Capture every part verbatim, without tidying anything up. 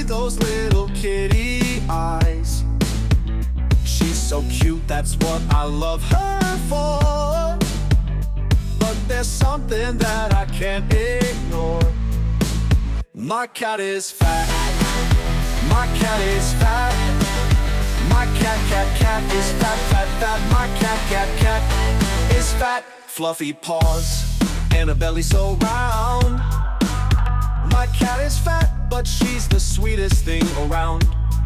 those little kitty eyes. She's so cute, that's what I love her for. But there's something that I can't ignore. My cat is fat. My cat is fat. My cat, cat, cat is fat, fat, fat. My cat, cat, cat is fat. Fluffy paws and a belly so round. My cat is fat, but she's the sweetest thing around.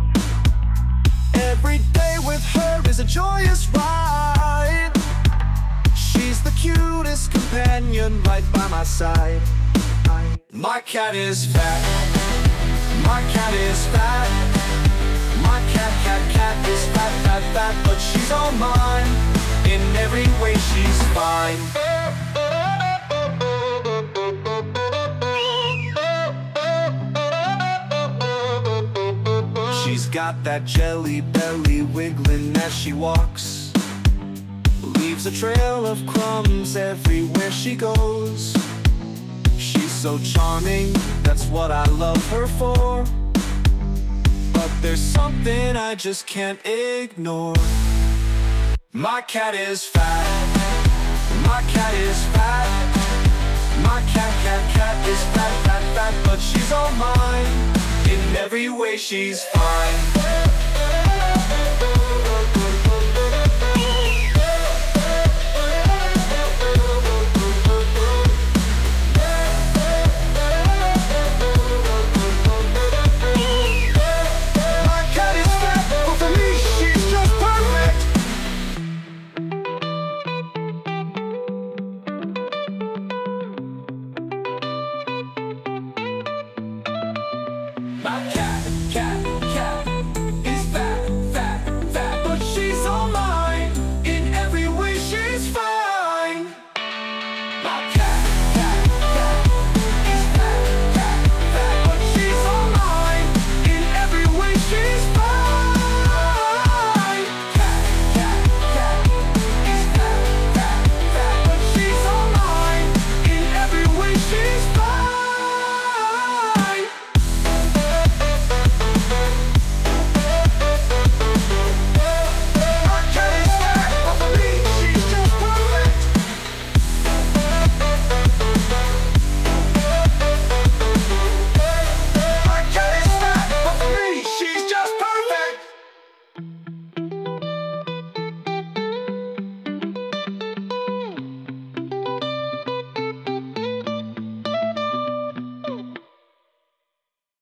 Every day with her is a joyous ride. She's the cutest companion right by my side. My cat is fat. My cat is fat. My cat, cat, cat is fat, fat, fat. But she's all mine. In every way she's fine. She's got that jelly belly wiggling as she walks. Leaves a trail of crumbs everywhere she goes. She's so charming, that's what I love her for. But there's something I just can't ignore. My cat is fat. My cat is fat. My cat, cat, cat is fat, fat, fat. But she's all mine. In every way she's fine. My cat, cat, cat is fat, fat, fat. But she's all mine. In every way she's fine. My cat, cat, cat is fat, fat, fat. But she's all mine. In every way she's fine. Cat, cat, cat is fat, fat, fat. But she's all mine. In every way she's fine. Thank you.